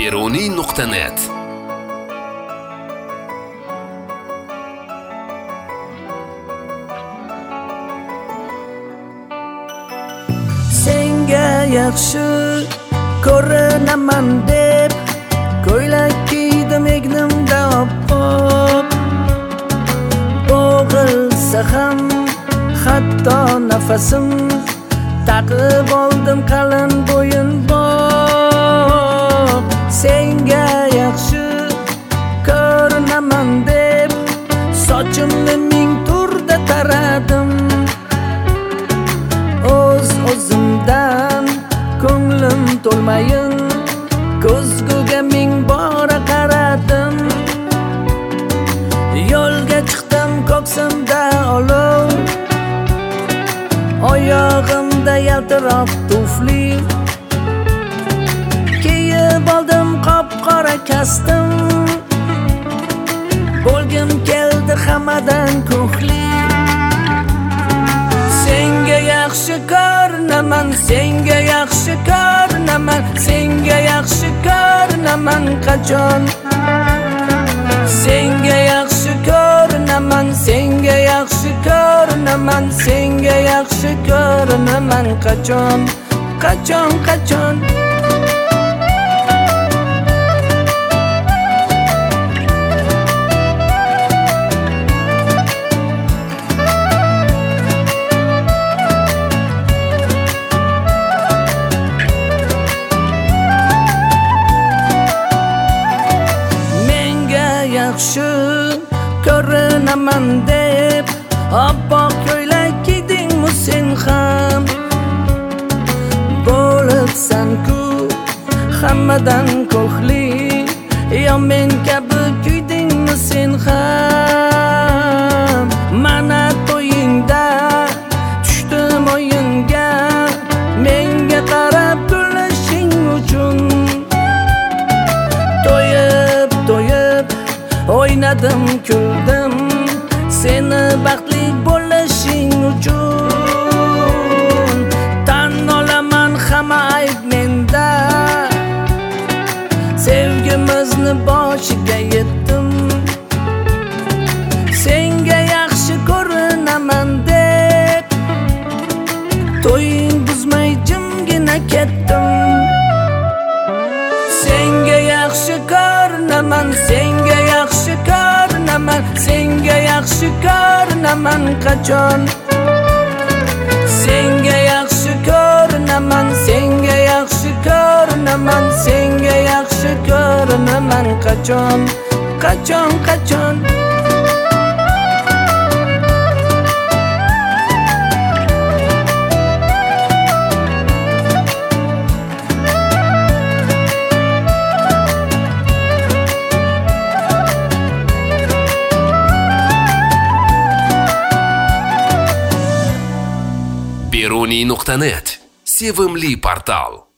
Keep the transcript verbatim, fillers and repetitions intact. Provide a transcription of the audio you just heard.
beruniy nuqta net. Senga yaxshi ko'rinaman deb ko'ylak kiydim egnimda oppoq. Bo'g'ilsa ham hatto nafasim taqib oldim qalin bo'yinbog'. Senga yaxshi ko'rinaman deb sochimni ming turda taradim. O'z o'zimdan ko'nglim to'lmayin ko'zguga ming bora qaradim. Yo'lga chiqdim ko'ksimda olov, oyog'imda yaltiroq tufli, kiyib oldim qop-qora kostyum. Bo'lgim keldi hammadan ko'hli. Senga yaxshi ko'rinaman, senga yaxshi ko'rinaman, senga yaxshi ko'rinaman qachon. Senga yaxshi ko'rinaman, senga yaxshi ko'rinaman, senga yaxshi ko'rinaman qachon, qachon, qachon. Yaxshi ko'rinaman deb oppoq ko'ylak kiydingmi sen ham? Bo'libsan-ku hammadan ko'hli, yo men kabi kuydingmi sen ham? Mana to'yingda tushdim o'yinga, menga qarab kulishing uchun. To'yib, to'yib o'ynadim, kuldim seni baxtli bo'lishing uchun. Tan olaman hamma ayb menda, sevgimizni boshiga yetdim. Senga yaxshi ko'rinaman deb to'ying buzmay jimgina ketdim. Senga yaxshi ko'rinaman, senga yaxshi ko'rinaman, senga yaxshi ko'rinaman qachon. Senga yaxshi ko'rinaman, senga yaxshi ko'rinaman, senga yaxshi ko'rinaman qachon, qachon, qachon. beruniy nuqta net sevimli portal.